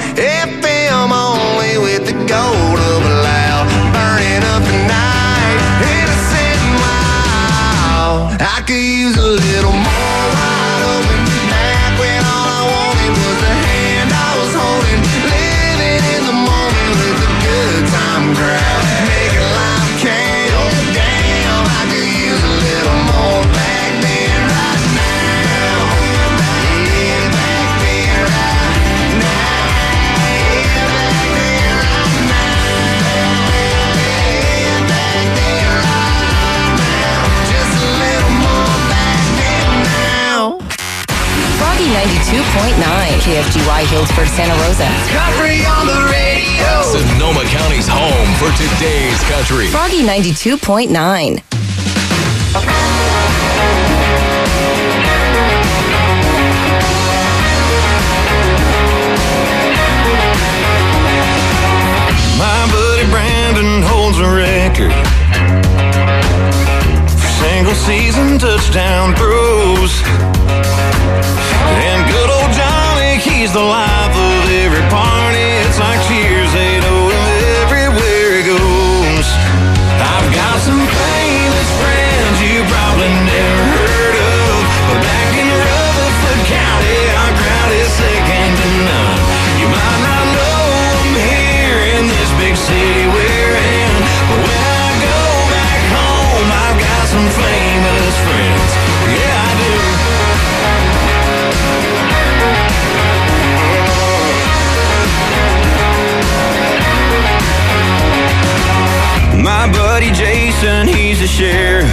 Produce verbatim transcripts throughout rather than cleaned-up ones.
F M only with the gold of a loud, burning up the night, innocent and wild. I could use a little more wide open back when all I wanted was the hand I was holding, living in the moment with a good time crowd, making life count. Damn, I could use a little more back then, right now. Yeah, back then, right now. Yeah, back then, right now. Yeah, back then, right now. Just a little more back then now. Froggy ninety-two point nine, K F G Y Healdsburg, Santa Rosa. Country on the radio. Sonoma County's home for today's country. Froggy ninety-two point nine. My buddy Brandon holds a record for single season touchdown throws. And good old Johnny, he's the life of every party. It's like cheers, they know him everywhere he goes. I've got some famous friends you probably never heard of, but back in Rutherford County, our crowd is second to none. You might not know them here in this big city we're in, but when I go back home, I've got some famous friends. Yeah, I do. My buddy Jason, he's a sheriff.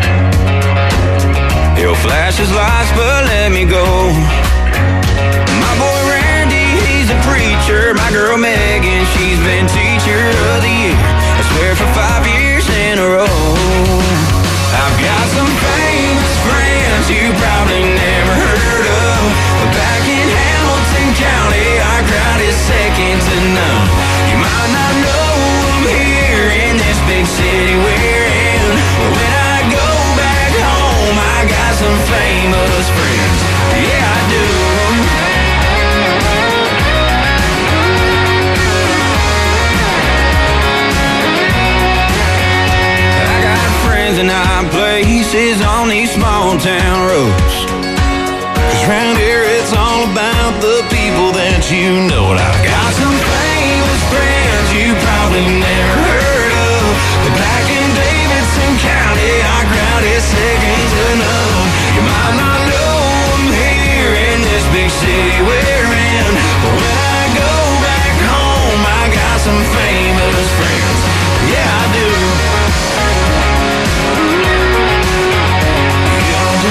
He'll flash his lights, but let me go. My boy Randy, he's a preacher. My girl Megan, she's been teacher of the year, I swear for five years in a row. I've got some famous friends you probably never heard of, but back in Hamilton County, our crowd is second to none. You might not know them here in this big city we're in, but when I go back home, I got some famous friends. Yeah, I do. I got friends in high places on these small town roads, 'cause round here it's all about the people that you know. And I've got some famous friends you probably never heard of, but back in Davidson County, our crowd is second to none. You might not know them here in this big city we're in, but when I go back home, I got some famous friends. Yeah, I do. Yeah, I do.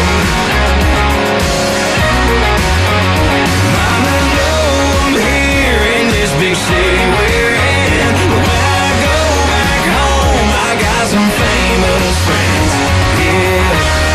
Might not know them here in this big city we're in, but when I go back home, I got some famous friends. Yeah,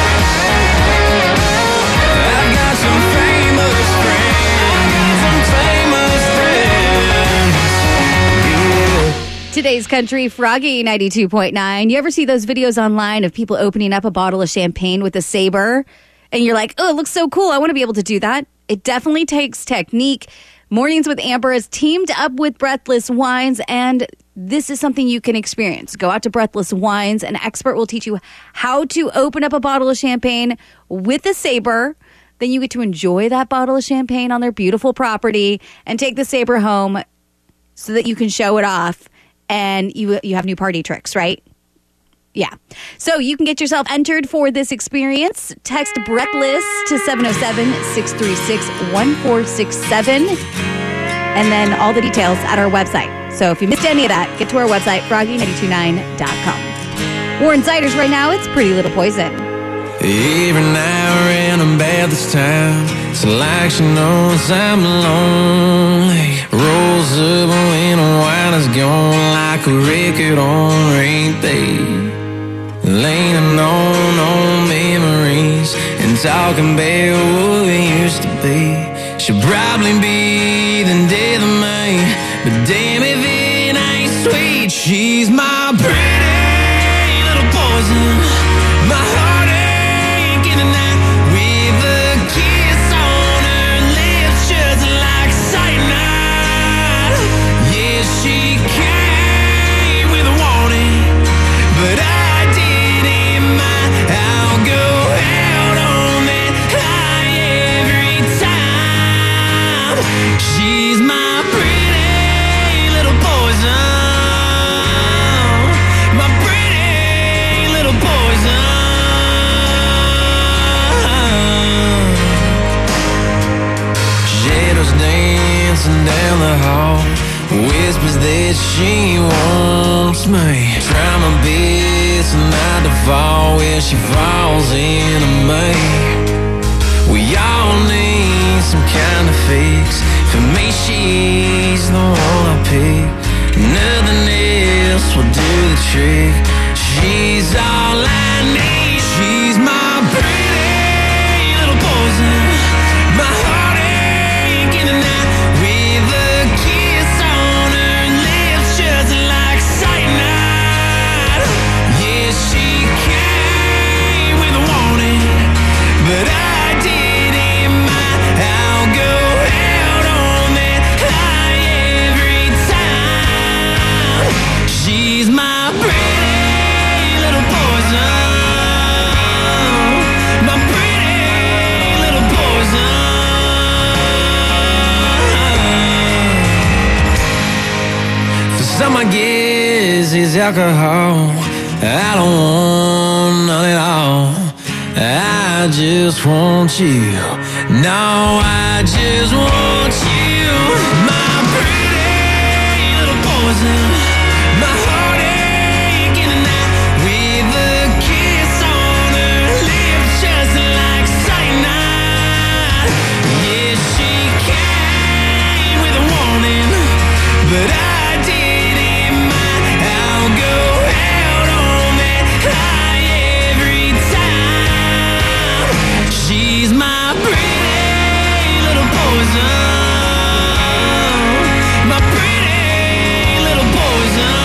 I've got some famous friends, some famous friends. Yeah. Today's country, Froggy ninety-two point nine. You ever see those videos online of people opening up a bottle of champagne with a saber? And you're like, oh, it looks so cool. I want to be able to do that. It definitely takes technique. Mornings with Amber has teamed up with Breathless Wines, and this is something you can experience. Go out to Breathless Wines. An expert will teach you how to open up a bottle of champagne with a saber. Then you get to enjoy that bottle of champagne on their beautiful property and take the saber home so that you can show it off and you you have new party tricks, right? Yeah. So you can get yourself entered for this experience. Text Breathless to seven oh seven, six three six, one four six seven. And then all the details at our website. So if you missed any of that, get to our website, froggy nine two nine dot com. Warren Siders right now, it's Pretty Little Poison. Every now and then about this time, it's like she knows I'm lonely. Rolls up when the wine is gone, like a record on rain day. Leaning on old memories and talking about what we used to be. She'll probably be the death of me, but damn if it ain't sweet. She's my pretty little poison, my heartache in the night, with a kiss on her lips just like cyanide. whispers that she wants me. Try my best not to fall where she falls into me. We all need some kind of fix. For me, she's the one I pick. Nothing else will do the trick. She's all I need. She's my pretty little poison, my heartache in the night. With a kiss on her lips, just like cyanide. Yeah, she came with a warning, but I didn't mind. I'll go out on that high every time. She's my pretty little poison, my pretty little poison. For some, I guess it's alcohol. I don't want none at all. I just want you. No, I just want you. My pretty little poison, my heartache in the night. With a kiss on her lips, just like cyanide. Yeah, she came with a warning, but I didn't mind. I'll go out on that high every time. She's my pretty little poison, my pretty little poison.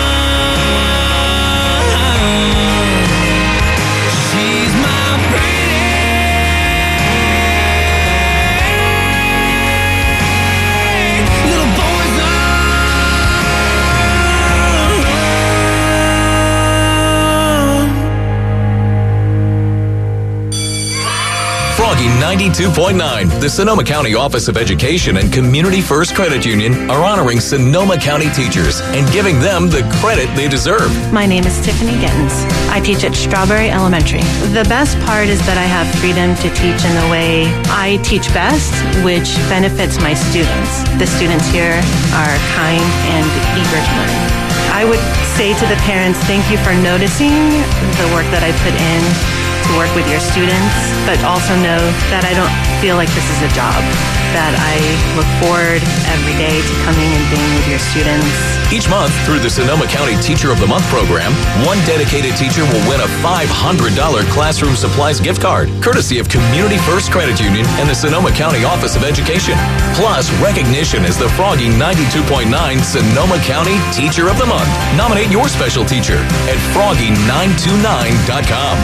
She's my pretty little poison. Froggy ninety-two point nine. The Sonoma County Office of Education and Community First Credit Union are honoring Sonoma County teachers and giving them the credit they deserve. My name is Tiffany Gittens. I teach at Strawberry Elementary. The best part is that I have freedom to teach in the way I teach best, which benefits my students. The students here are kind and eager to learn. I would say to the parents, thank you for noticing the work that I put in to work with your students, but also know that I don't feel like this is a job, that I look forward every day to coming and being with your students. Each month, through the Sonoma County Teacher of the Month program, one dedicated teacher will win a five hundred dollars classroom supplies gift card, courtesy of Community First Credit Union and the Sonoma County Office of Education. Plus, recognition as the Froggy ninety-two point nine Sonoma County Teacher of the Month. Nominate your special teacher at froggy nine two nine dot com.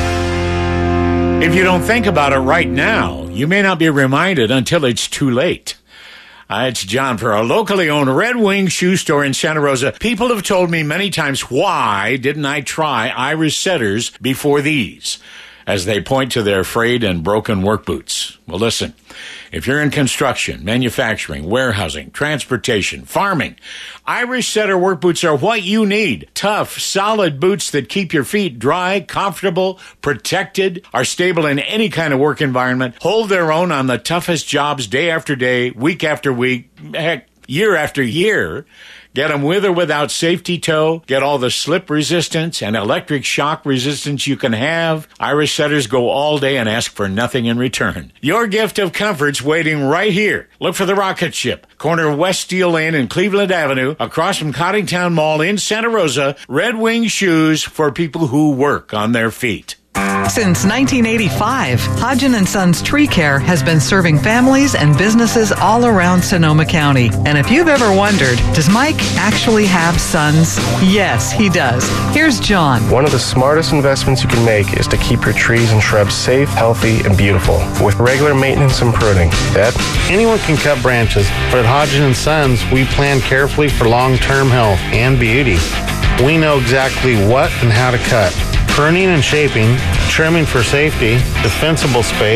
If you don't think about it right now, you may not be reminded until it's too late. Uh, it's John for a locally owned Red Wing shoe store in Santa Rosa. People have told me many times, why didn't I try Irish setters before these? As they point to their frayed and broken work boots. Well, listen, if you're in construction, manufacturing, warehousing, transportation, farming, Irish Setter work boots are what you need. Tough, solid boots that keep your feet dry, comfortable, protected, are stable in any kind of work environment, hold their own on the toughest jobs day after day, week after week, heck, year after year. Get them with or without safety toe. Get all the slip resistance and electric shock resistance you can have. Irish Setters go all day and ask for nothing in return. Your gift of comfort's waiting right here. Look for the Rocket Ship, corner West Steel Lane and Cleveland Avenue, across from Cottingtown Mall in Santa Rosa. Red Wing shoes for people who work on their feet. Since nineteen eighty-five, Hodgin and Sons Tree Care has been serving families and businesses all around Sonoma County. And if you've ever wondered, does Mike actually have sons? Yes, he does. Here's John. One of the smartest investments you can make is to keep your trees and shrubs safe, healthy, and beautiful with regular maintenance and pruning. Dad? Anyone can cut branches, but at Hodgin and Sons, we plan carefully for long-term health and beauty. We know exactly what and how to cut. Pruning and shaping, trimming for safety, defensible space,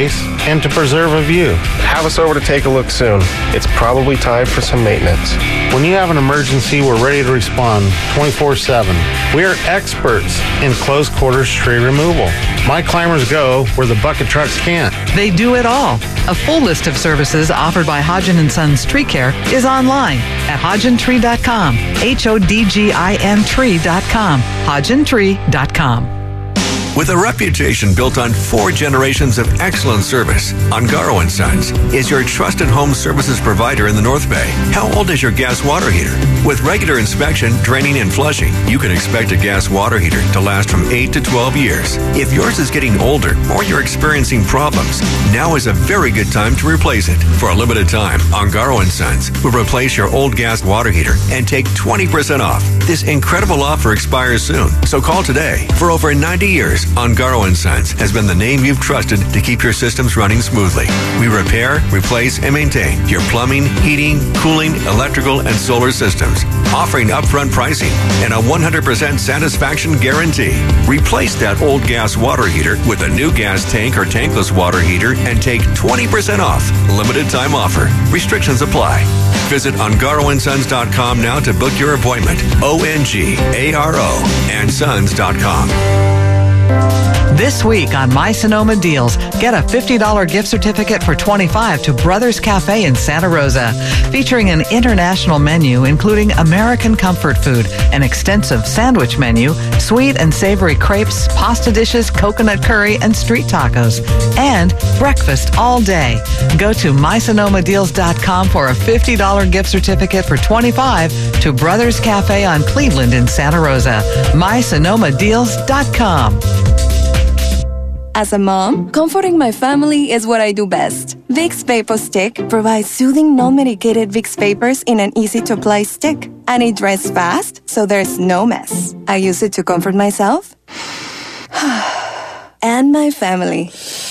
and to preserve a view. Have us over to take a look soon. It's probably time for some maintenance. When you have an emergency, we're ready to respond twenty-four seven. We are experts in close quarters tree removal. My climbers go where the bucket trucks can't. They do it all. A full list of services offered by Hodgin and Sons Tree Care is online at hodgin tree dot com. H O D G I N tree dot com. hodgin tree dot com. With a reputation built on four generations of excellent service, Ungaro and Sons is your trusted home services provider in the North Bay. How old is your gas water heater? With regular inspection, draining, and flushing, you can expect a gas water heater to last from eight to twelve years. If yours is getting older or you're experiencing problems, now is a very good time to replace it. For a limited time, Ungaro and Sons will replace your old gas water heater and take twenty percent off. This incredible offer expires soon, so call today. For over ninety years, Ungaro and Sons has been the name you've trusted to keep your systems running smoothly. We repair, replace, and maintain your plumbing, heating, cooling, electrical, and solar systems, offering upfront pricing and a one hundred percent satisfaction guarantee. Replace that old gas water heater with a new gas tank or tankless water heater and take twenty percent off. Limited time offer. Restrictions apply. Visit ungaro and sons dot com now to book your appointment. O N G A R O and sons dot com. This week on My Sonoma Deals, get a fifty dollars gift certificate for twenty-five dollars to Brothers Cafe in Santa Rosa, featuring an international menu including American comfort food, an extensive sandwich menu, sweet and savory crepes, pasta dishes, coconut curry, and street tacos, and breakfast all day. Go to my sonoma deals dot com for a fifty dollars gift certificate for twenty-five dollars to Brothers Cafe on Cleveland in Santa Rosa. my sonoma deals dot com. As a mom, comforting my family is what I do best. Vicks Vapor Stick provides soothing, non-medicated Vicks Vapors in an easy-to-apply stick. And it dries fast, so there's no mess. I use it to comfort myself and my family.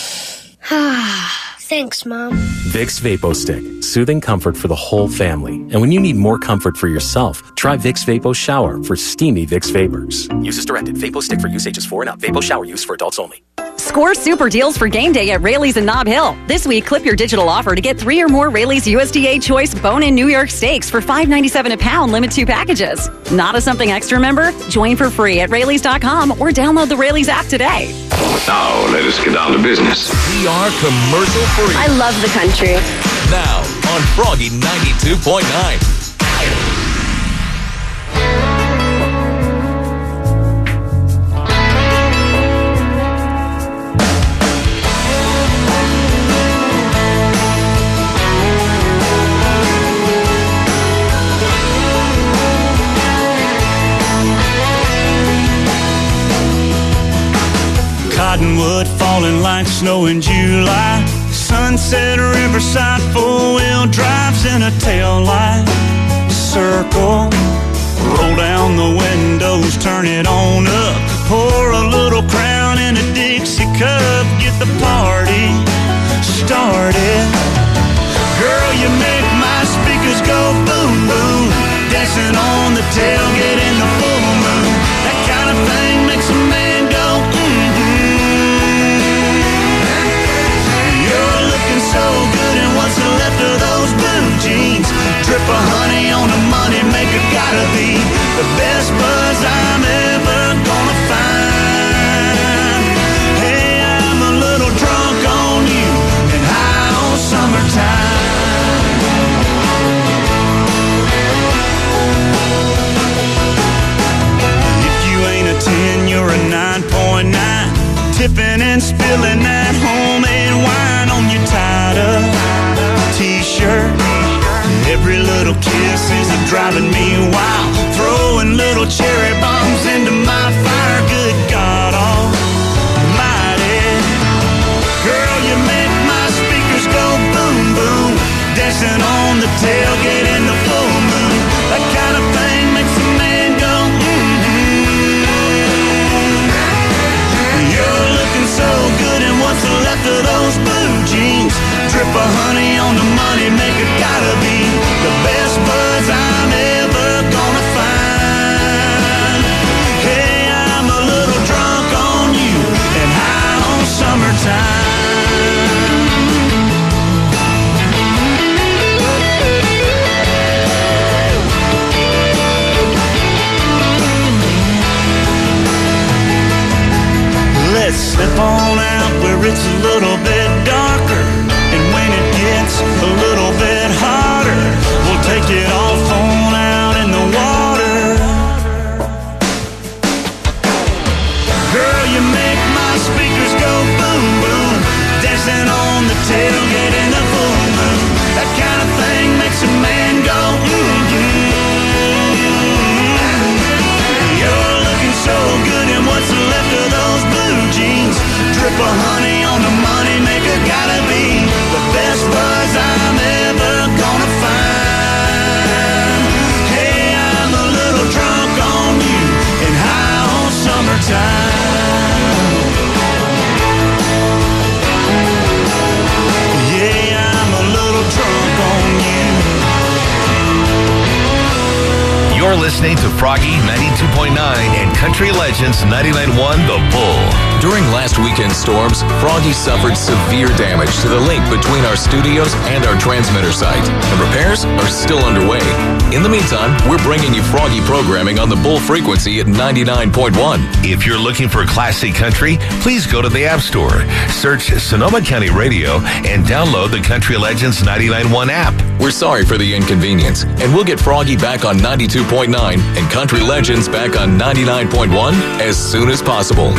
Thanks, Mom. Vicks Vapo Stick. Soothing comfort for the whole family. And when you need more comfort for yourself, try Vicks Vapo Shower for steamy Vicks Vapors. Use as directed. Vapo Stick for use ages four and up. Vapo Shower use for adults only. Score super deals for game day at Rayleigh's in Nob Hill. This week, clip your digital offer to get three or more Rayleigh's U S D A Choice Bone-In New York Steaks for five ninety-seven a pound, limit two packages. Not a Something Extra member? Join for free at Rayleigh's dot com or download the Rayleigh's app today. Now, let us get down to business. We are commercial free. I love the country. Now on Froggy ninety-two point nine. Cottonwood falling like snow in July. Sunset Riverside, four-wheel drives in a tail light. Circle, roll down the windows, turn it on up. Pour a little Crown in a Dixie cup. Get the party started. Girl, you make my speakers go boom, boom. Dancing on the tailgate in the full moon. That kind of thing makes a man go mm-hmm. You're looking so good in what's left of those blue jeans. Drip of honey on a money maker, gotta be the best buzz I'm ever gonna find. Hey, I'm a little drunk on you and high on summertime. If you ain't a ten, you're a nine point nine. Tipping and spilling that homemade wine on your tied-up t-shirt. Every little kiss is a driving me wild. Throwing little cherry bombs into my fire. Good God almighty. Girl, you make my speakers go boom, boom. Dancing on the tailgate in the full moon. That kind of thing makes a man go mm-hmm. You're looking so good in what's left of those blue jeans. Drip of honey on the money maker, gotta be the best buzz I'm ever gonna find. Hey, I'm a You're listening to Froggy ninety-two point nine and Country Legends ninety-nine point one The Bull. During last weekend's storms, Froggy suffered severe damage to the link between our studios and our transmitter site, and repairs are still underway. In the meantime, we're bringing you Froggy programming on the Bull frequency at ninety-nine point one. If you're looking for classic country, please go to the App Store, search Sonoma County Radio, and download the Country Legends ninety-nine point one app. We're sorry for the inconvenience, and we'll get Froggy back on ninety-two point nine and Country Legends back on ninety-nine point one as soon as possible.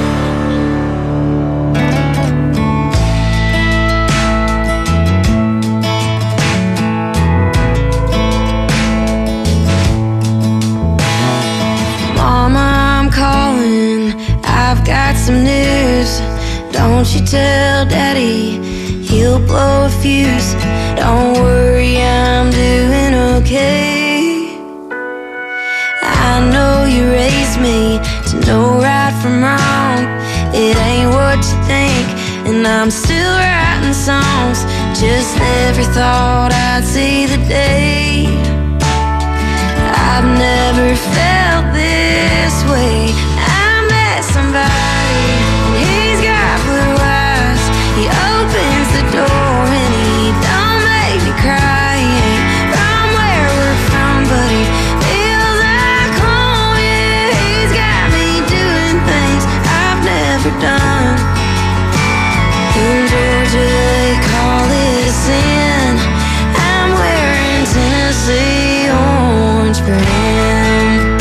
Some news, don't you tell Daddy, he'll blow a fuse. Don't worry, I'm doing okay. I know you raised me to know right from wrong. It ain't what you think, and I'm still writing songs. Just never thought I'd see the day. I've never felt this way. I met somebody, he's got blue eyes. He opens the door and he don't make me cry. He ain't from where we're from, but he feels like home. Yeah, he's got me doing things I've never done. In Georgia they call it a sin. I'm wearing Tennessee orange for him.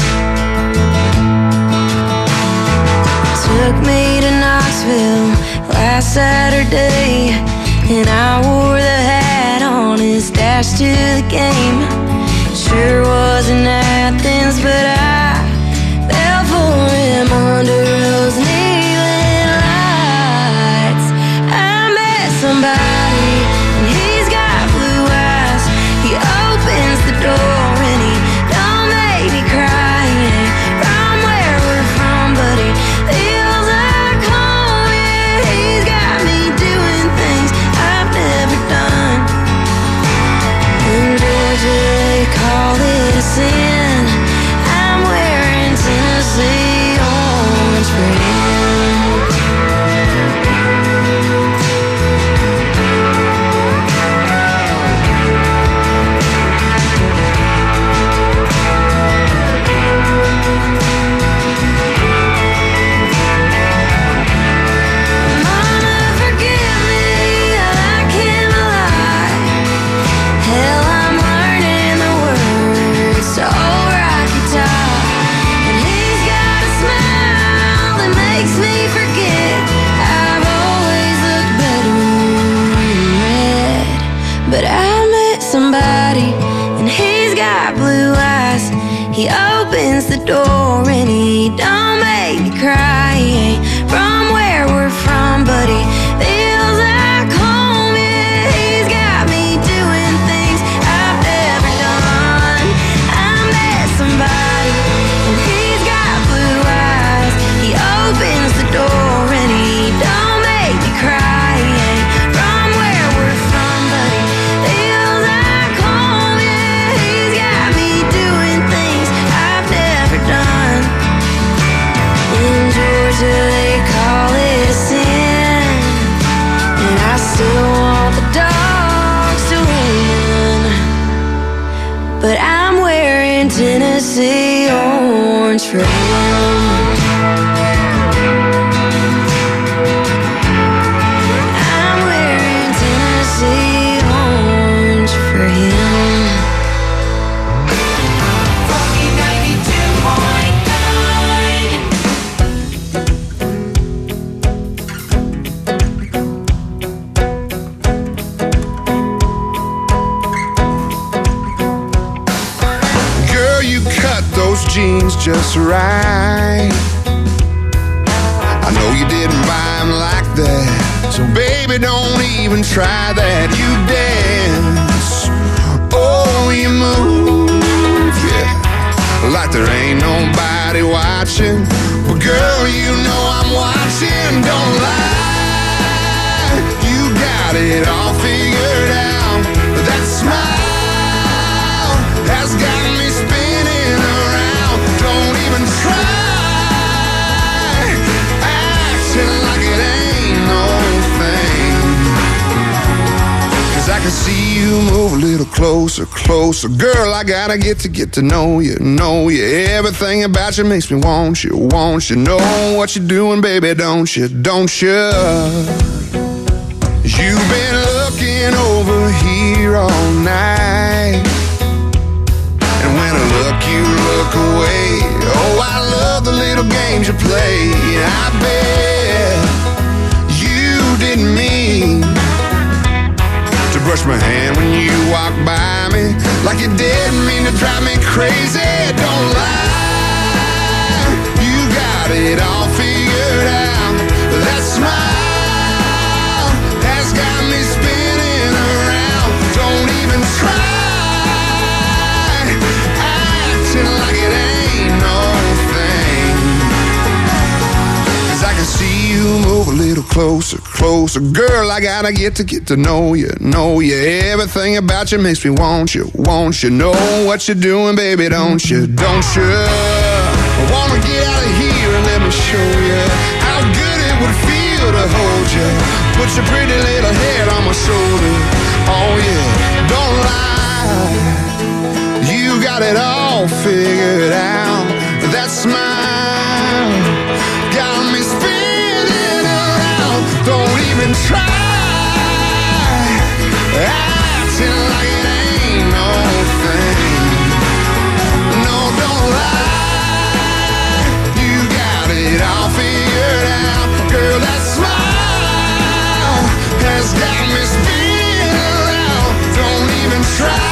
Took me to Knoxville last Saturday, and I wore the hat on his dash to the game. Sure wasn't Athens, but I fell for him under those neon lights. I met somebody, and he's got blue eyes. He opens the door and he don't make me cry. He ain't from where we're from, but he feels like home. Yeah, he's got me doing things I've never done. In Georgia they call it a sin. I'm wearing Tennessee orange for him. He opens the door and he don't make me cry. He ain't from where we're from, but he feels like home. Yeah, he's got me doing things I've never done. I met somebody and he's got blue eyes. He opens the door and he don't make me cry. He ain't from where we're from, but he feels like home. Yeah, he's got me doing things I've never done. In Georgia they call it a sin, and I still want the dogs to win. But I'm wearing Tennessee orange for him. I'm wearing Tennessee orange for him. Girl, you cut those jeans just right. I know you didn't buy them like that, so baby, don't even try that. You dance, oh, you move, yeah, like there ain't nobody watching. But girl, you know I'm watching, don't lie. You got it all figured out. That smile has got me spinning closer, closer. Girl, I gotta get to get to know you, know you. Everything about you makes me want you, want you. Know what you're doing, baby, don't you, don't you? You've been looking over here all night, and when I look, you look away. Oh, I love the little games you play. I bet you didn't mean to brush my hand when you walked by me, like you didn't mean to drive me crazy. Don't lie, you got it all figured out. That smile has got me spinning around. Don't even try acting like it ain't no thing, 'cause I can see you move a little closer, closer. Girl, I gotta get to get to know you, know you. Everything about you makes me want you, want you. Know what you're doing, baby, don't you, don't you? I wanna get out of here and let me show you how good it would feel to hold you. Put your pretty little head on my shoulder. Oh yeah, don't lie, you got it all figured out. That smile got me spinning around. Don't even try acting like it ain't no thing. No, don't lie, you got it all figured out. Girl, that smile has got me spinning around. Don't even try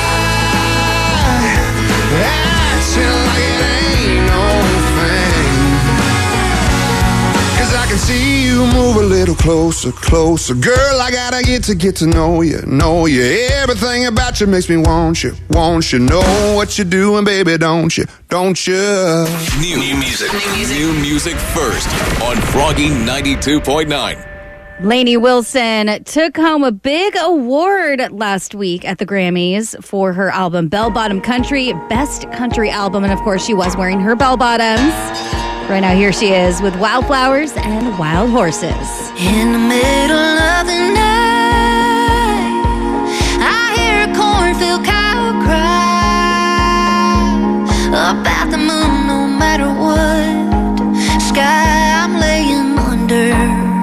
acting like it ain't no thing, 'cause I can see you move a little closer, closer. Girl, I gotta get to get to know you, know you. Everything about you makes me want you, want you. Know what you're doing, baby, don't you, don't you? New, new music. New music. New music first on Froggy ninety-two point nine. Lainey Wilson took home a big award last week at the Grammys for her album Bell Bottom Country, Best Country Album. And of course, she was wearing her bell bottoms. Right now, here she is with Wildflowers and Wild Horses. In the middle of the night, I hear a cornfield cow cry about the moon, no matter what sky I'm laying under.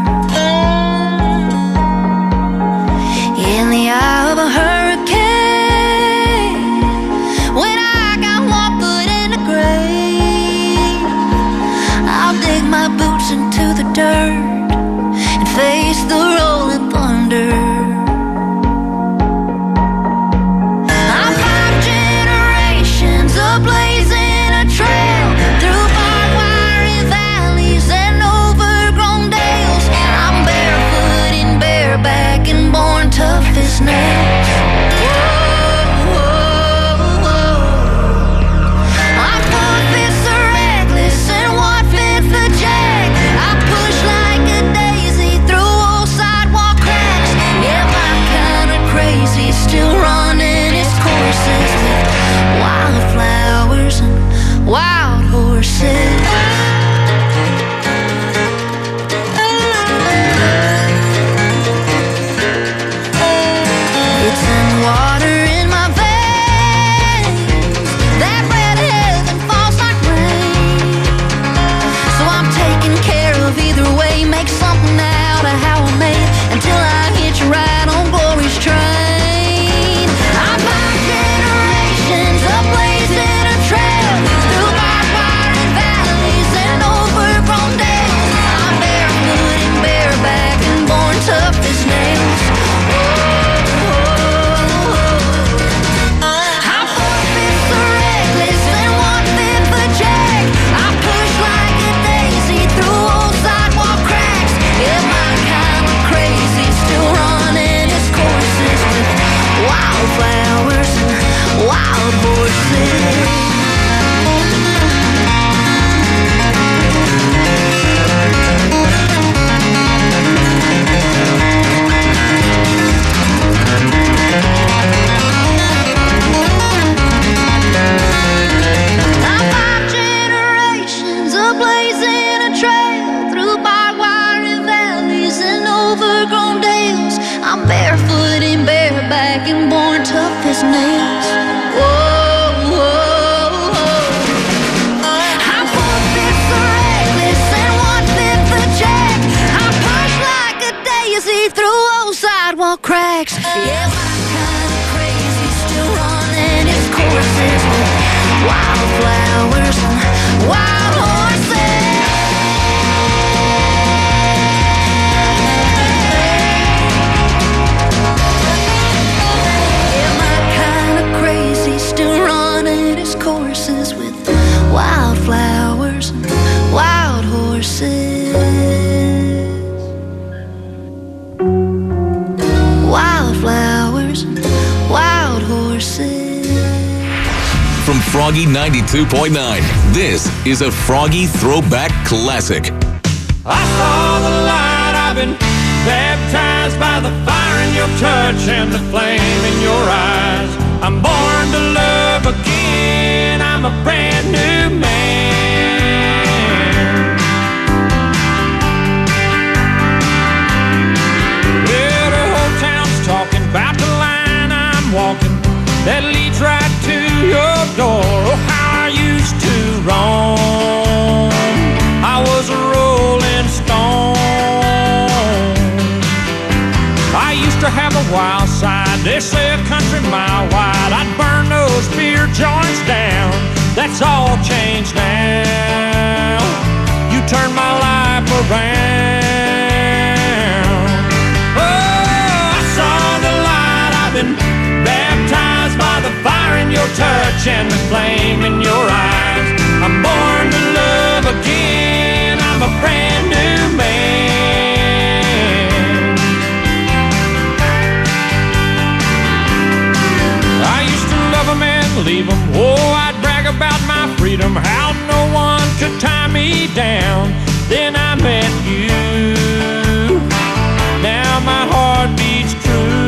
In the eye of a hurricane, when I got one foot in the grave, I'll dig my boots into the dirt and face the rolling thunder. I'm five generations of blazing a trail. tracks. Yeah, my kind of crazy, still running its courses with wildflowers and wild horses. Yeah, my kind of crazy, still running its courses with wildflowers and wild horses. Wildflowers and wild horses. From Froggy ninety-two point nine, this is a Froggy Throwback Classic. I saw the light, I've been baptized by the fire in your touch and the flame in your eyes. I'm born to love again, I'm a brand new man. Well, the whole town's talking about the line I'm walking that leads right to your door. Oh, how I used to roam, I was a rolling stone. I used to have a wild side, they say a country mile wide. I'd burn those beer joints down, that's all changed now. You turned my life around. Oh, I saw the light, I've been baptized by the fire in your touch and the flame in your eyes. I'm born to love again, I'm a brand new man. I used to love them and leave them. Oh, I'd brag about my freedom, how no one could tie me down. Then I met you, now my heart beats true.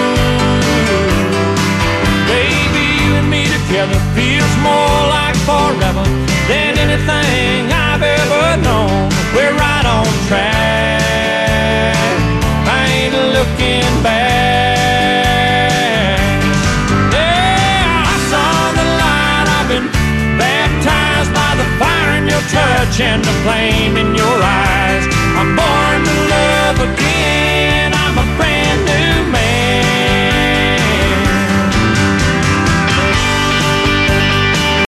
Baby, you and me together feels more like forever than anything I've ever known. We're right on track, I ain't looking back. Yeah, I saw the light, I've been baptized by the fire in your touch and the flame in your eyes. I'm born